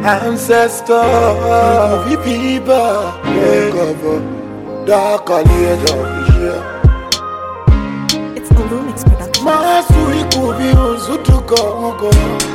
Ancestor, people, cover, dark creator, It's a Lumix production. Masuri kubi uzutuko.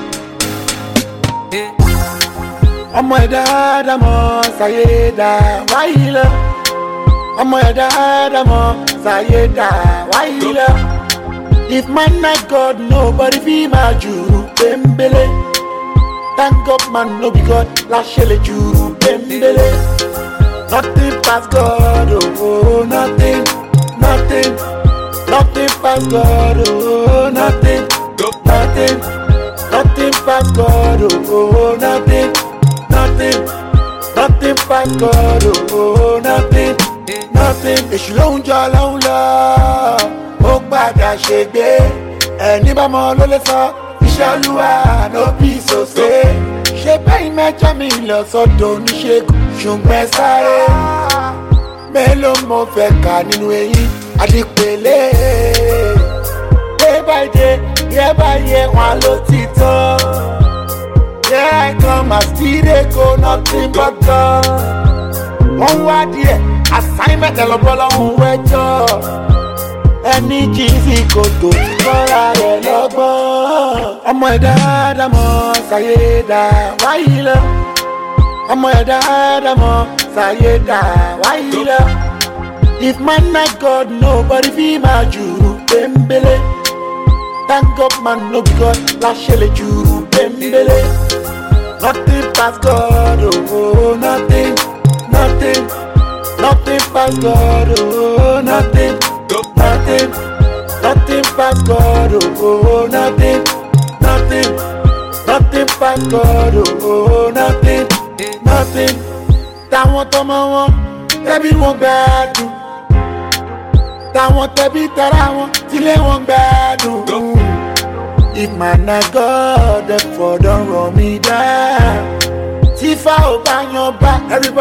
I'm my dad, I'm a Sayeda, Waila. I'm my dad, I'm a Sayeda, Waila. If man not God, nobody be my Juru Bembele. Thank God, man, no be God, Lashele Juru Bembele. Nothing past God, oh, nothing, nothing, nothing past God, oh, nothing, nothing, nothing past God, oh, nothing, nothing, nothing past God, oh, nothing, nothing. Èṣù ló ń jọ lọ́hùn lọ, ó padà ṣègbé, ẹni bá mọ ló lè sọ, iṣẹ́ Olúwa ló bí sòsè. Ṣé bẹ́ẹ̀ mẹ́jọ mi lọ sọ́dọ̀ oníṣègùn, ṣùgbọ́n sáré. Mélòó mo fẹ́ kà nínú eyín àdìpẹ̀lẹ́. Day by day, year by year, wọn ló ti tán. Here I come, I still dey go, nothing but God. Wọ́n wá díẹ̀, assignment ẹ̀lọ́bọ́ lọ́hùn wẹ́jọ́. Ẹni jí sí kòtò, kọ́ra rẹ̀ lọ́gbọ́n. Ọmọ ẹ̀dá Ádámọ̀ Sayeda Waila. Ọmọ ẹ̀dá Ádámọ̀ Sayeda Waila. If man not God, nobody be my Juru Bembele. Thank God, man, no be God, Lashele Juru Bembele. Nothing past God, oh, nothing, nothing, nothing past God, oh, nothing, nothing, nothing past God, oh, nothing, nothing, nothing past God, oh, nothing, nothing. Táwọn tọmọ wọn, tẹ́bí wọn gbádùn. Táwọn tẹ́bí tara wọn, tílé wọn gbádùn. If man not God, therefore don't run me down. Tifa ò bá yan bá, everybody.